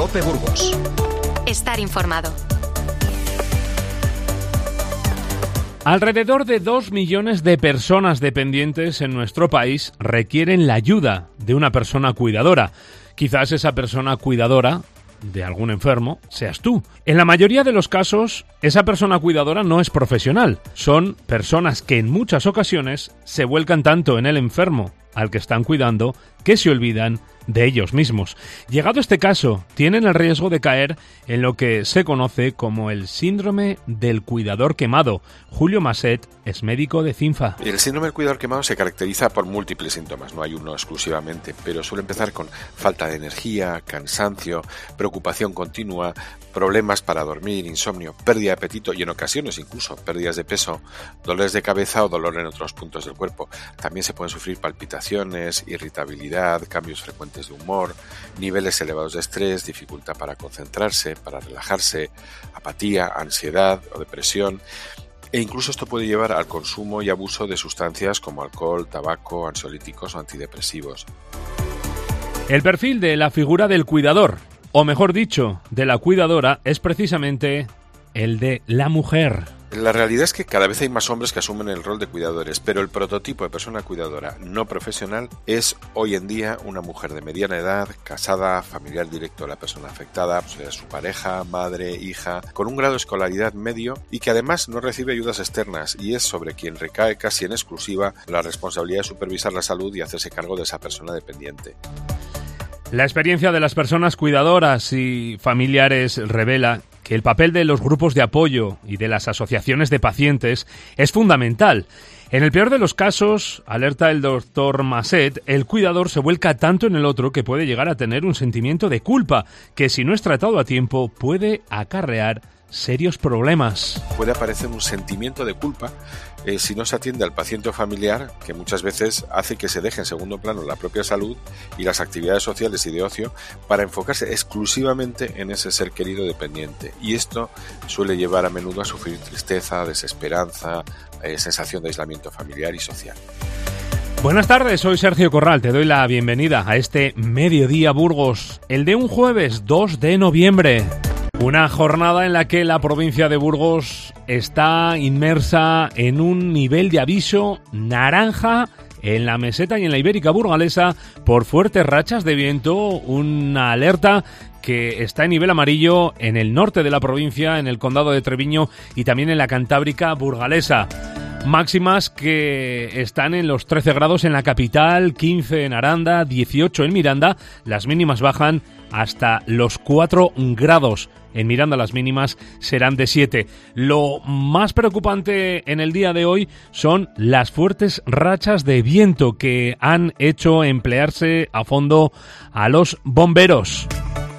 COPE Burgos. Estar informado. Alrededor de 2 millones de personas dependientes en nuestro país requieren la ayuda de una persona cuidadora. Quizás esa persona cuidadora de algún enfermo seas tú. En la mayoría de los casos, esa persona cuidadora no es profesional. Son personas que en muchas ocasiones se vuelcan tanto en el enfermo al que están cuidando que se olvidan de ellos mismos. Llegado este caso, tienen el riesgo de caer en lo que se conoce como el síndrome del cuidador quemado. Julio Maset es médico de CINFA. El síndrome del cuidador quemado se caracteriza por múltiples síntomas, no hay uno exclusivamente, pero suele empezar con falta de energía, cansancio, preocupación continua, problemas para dormir, insomnio, pérdida de apetito y en ocasiones incluso pérdidas de peso, dolores de cabeza o dolor en otros puntos del cuerpo. También se pueden sufrir palpitaciones, irritabilidad, cambios frecuentes de humor, niveles elevados de estrés, dificultad para concentrarse, para relajarse, apatía, ansiedad o depresión. E incluso esto puede llevar al consumo y abuso de sustancias como alcohol, tabaco, ansiolíticos o antidepresivos. El perfil de la figura del cuidador, o mejor dicho, de la cuidadora, es precisamente el de la mujer. La realidad es que cada vez hay más hombres que asumen el rol de cuidadores, pero el prototipo de persona cuidadora no profesional es hoy en día una mujer de mediana edad, casada, familiar directo de la persona afectada, o sea, su pareja, madre, hija, con un grado de escolaridad medio y que además no recibe ayudas externas y es sobre quien recae casi en exclusiva la responsabilidad de supervisar la salud y hacerse cargo de esa persona dependiente. La experiencia de las personas cuidadoras y familiares revela que el papel de los grupos de apoyo y de las asociaciones de pacientes es fundamental. En el peor de los casos, alerta el doctor Maset, el cuidador se vuelca tanto en el otro que puede llegar a tener un sentimiento de culpa, que si no es tratado a tiempo puede acarrear serios problemas. Puede aparecer un sentimiento de culpa si no se atiende al paciente o familiar, que muchas veces hace que se deje en segundo plano la propia salud y las actividades sociales y de ocio para enfocarse exclusivamente en ese ser querido dependiente. Y esto suele llevar a menudo a sufrir tristeza, desesperanza, sensación de aislamiento familiar y social. Buenas tardes, soy Sergio Corral, te doy la bienvenida a este Mediodía Burgos, el de un jueves 2 de noviembre. Una jornada en la que la provincia de Burgos está inmersa en un nivel de aviso naranja en la meseta y en la ibérica burgalesa por fuertes rachas de viento, una alerta que está en nivel amarillo en el norte de la provincia, en el condado de Treviño y también en la Cantábrica burgalesa. Máximas que están en los 13 grados en la capital, 15 en Aranda, 18 en Miranda. Las mínimas bajan hasta los 4 grados. En Miranda las mínimas serán de 7. Lo más preocupante en el día de hoy son las fuertes rachas de viento que han hecho emplearse a fondo a los bomberos.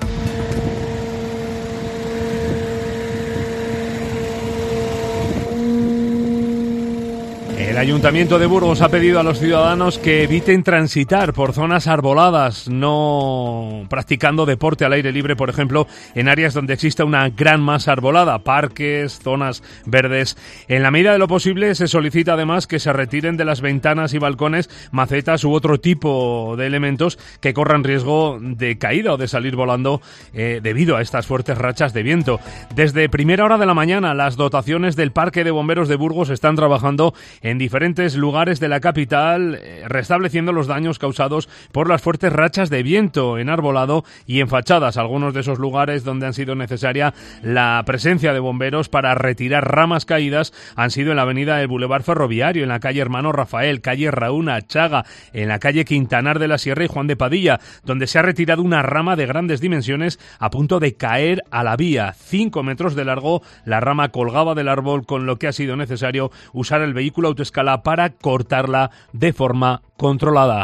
El Ayuntamiento de Burgos ha pedido a los ciudadanos que eviten transitar por zonas arboladas, no practicando deporte al aire libre, por ejemplo, en áreas donde exista una gran masa arbolada, parques, zonas verdes. En la medida de lo posible se solicita además que se retiren de las ventanas y balcones macetas u otro tipo de elementos que corran riesgo de caída o de salir volando debido a estas fuertes rachas de viento. Desde primera hora de la mañana, las dotaciones del Parque de Bomberos de Burgos están trabajando en diferentes lugares de la capital, restableciendo los daños causados por las fuertes rachas de viento en arbolado y en fachadas. Algunos de esos lugares donde han sido necesaria la presencia de bomberos para retirar ramas caídas han sido en la avenida del Boulevard Ferroviario, en la calle Hermano Rafael, calle Raúna Achaga, en la calle Quintanar de la Sierra y Juan de Padilla, donde se ha retirado una rama de grandes dimensiones a punto de caer a la vía. 5 metros de largo, la rama colgaba del árbol, con lo que ha sido necesario usar el vehículo autoescala para cortarla de forma controlada.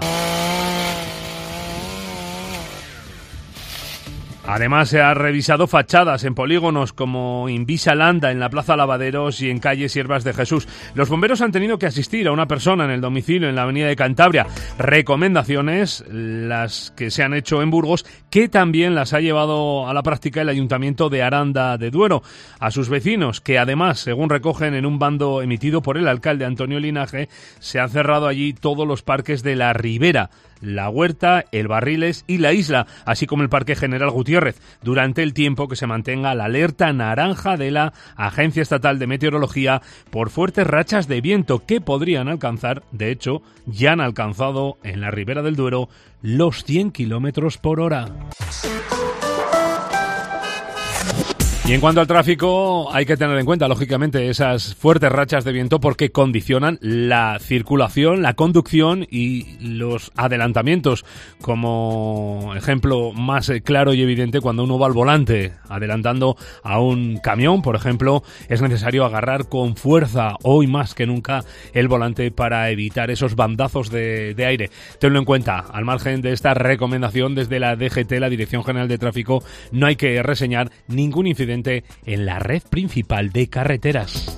Además, se ha revisado fachadas en polígonos como Invisa Landa, en la Plaza Lavaderos y en calle Siervas de Jesús. Los bomberos han tenido que asistir a una persona en el domicilio en la avenida de Cantabria. Recomendaciones, las que se han hecho en Burgos, que también las ha llevado a la práctica el Ayuntamiento de Aranda de Duero. A sus vecinos, que además, según recogen en un bando emitido por el alcalde Antonio Linaje, se han cerrado allí todos los parques de la ribera. La Huerta, El Barriles y La Isla, así como el Parque General Gutiérrez, durante el tiempo que se mantenga la alerta naranja de la Agencia Estatal de Meteorología por fuertes rachas de viento que podrían alcanzar, de hecho, ya han alcanzado en la Ribera del Duero los 100 kilómetros por hora. Y en cuanto al tráfico, hay que tener en cuenta, lógicamente, esas fuertes rachas de viento porque condicionan la circulación, la conducción y los adelantamientos. Como ejemplo más claro y evidente, cuando uno va al volante adelantando a un camión, por ejemplo, es necesario agarrar con fuerza, hoy más que nunca, el volante para evitar esos bandazos de aire. Tenlo en cuenta. Al margen de esta recomendación, desde la DGT, la Dirección General de Tráfico, no hay que reseñar ningún incidente en la red principal de carreteras.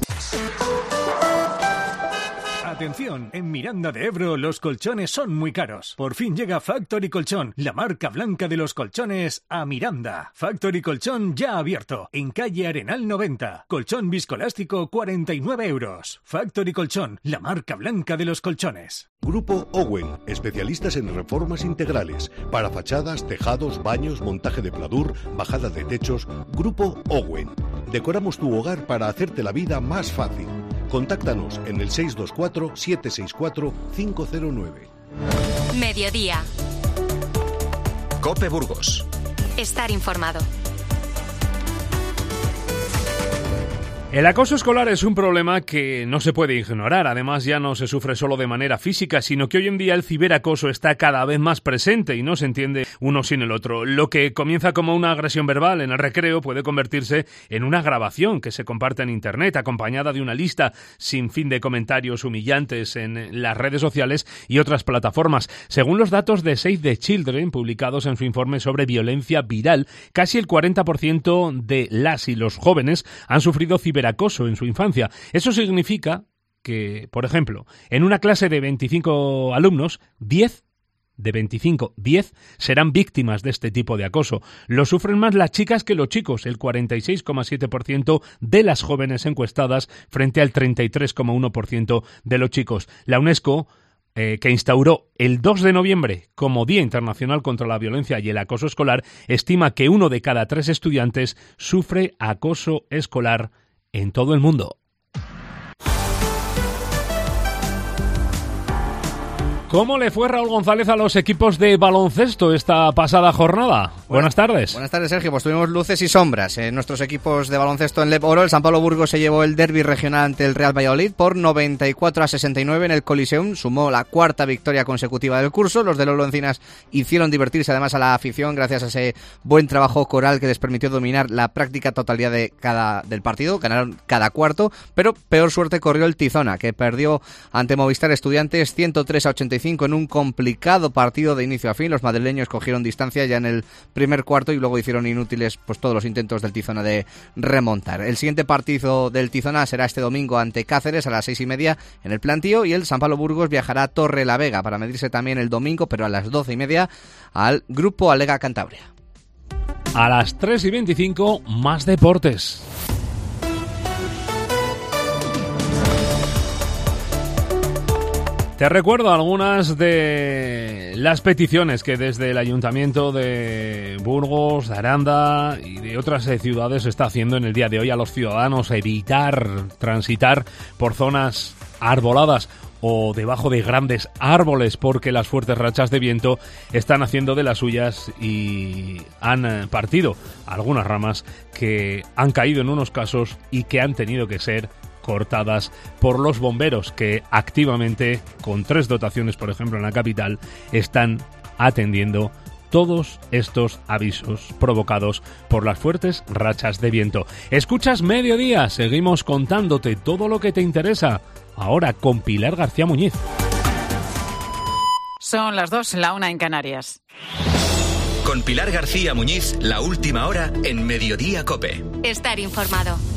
Atención, en Miranda de Ebro los colchones son muy caros. Por fin llega Factory Colchón, la marca blanca de los colchones, a Miranda. Factory Colchón ya abierto, en calle Arenal 90. Colchón viscoelástico 49 euros. Factory Colchón, la marca blanca de los colchones. Grupo Owen, especialistas en reformas integrales, para fachadas, tejados, baños, montaje de pladur, bajada de techos. Grupo Owen. Decoramos tu hogar para hacerte la vida más fácil. Contáctanos en el 624-764-509. Mediodía. COPE Burgos. Estar informado. El acoso escolar es un problema que no se puede ignorar. Además, ya no se sufre solo de manera física, sino que hoy en día el ciberacoso está cada vez más presente y no se entiende uno sin el otro. Lo que comienza como una agresión verbal en el recreo puede convertirse en una grabación que se comparte en Internet, acompañada de una lista sin fin de comentarios humillantes en las redes sociales y otras plataformas. Según los datos de Save the Children, publicados en su informe sobre violencia viral, casi el 40% de las y los jóvenes han sufrido ciberacoso en su infancia. Eso significa que, por ejemplo, en una clase de 25 alumnos, 10 serán víctimas de este tipo de acoso. Lo sufren más las chicas que los chicos, el 46,7% de las jóvenes encuestadas frente al 33,1% de los chicos. La UNESCO, que instauró el 2 de noviembre como Día Internacional contra la Violencia y el Acoso Escolar, estima que 1 de cada 3 estudiantes sufre acoso escolar en todo el mundo. ¿Cómo le fue Raúl González a los equipos de baloncesto esta pasada jornada? Buenas tardes. Buenas tardes, Sergio. Pues tuvimos luces y sombras en nuestros equipos de baloncesto en LEP Oro. El San Pablo Burgos se llevó el derbi regional ante el Real Valladolid por 94-69 en el Coliseum. Sumó la 4ª victoria consecutiva del curso. Los de Lolo Encinas hicieron divertirse además a la afición gracias a ese buen trabajo coral que les permitió dominar la práctica totalidad del partido. Ganaron cada cuarto, pero peor suerte corrió el Tizona, que perdió ante Movistar Estudiantes 103-85 en un complicado partido de inicio a fin. Los madrileños cogieron distancia ya en el primer cuarto y luego hicieron inútiles pues todos los intentos del Tizona de remontar. El siguiente partido del Tizona será este domingo ante Cáceres a las 6:30 en el Plantío, y el San Pablo Burgos viajará a Torrelavega para medirse también el domingo, pero a las 12:30 al Grupo Alega Cantabria. A las 3:25 más deportes. Te recuerdo algunas de las peticiones que desde el Ayuntamiento de Burgos, de Aranda y de otras ciudades se está haciendo en el día de hoy a los ciudadanos: evitar transitar por zonas arboladas o debajo de grandes árboles, porque las fuertes rachas de viento están haciendo de las suyas y han partido algunas ramas que han caído en unos casos y que han tenido que ser cortadas por los bomberos, que activamente, con 3 dotaciones por ejemplo en la capital, están atendiendo todos estos avisos provocados por las fuertes rachas de viento. Escuchas Mediodía, seguimos contándote todo lo que te interesa, ahora con Pilar García Muñiz. Son las 2, la 1 en Canarias. Con Pilar García Muñiz, la última hora en Mediodía COPE. Estar informado.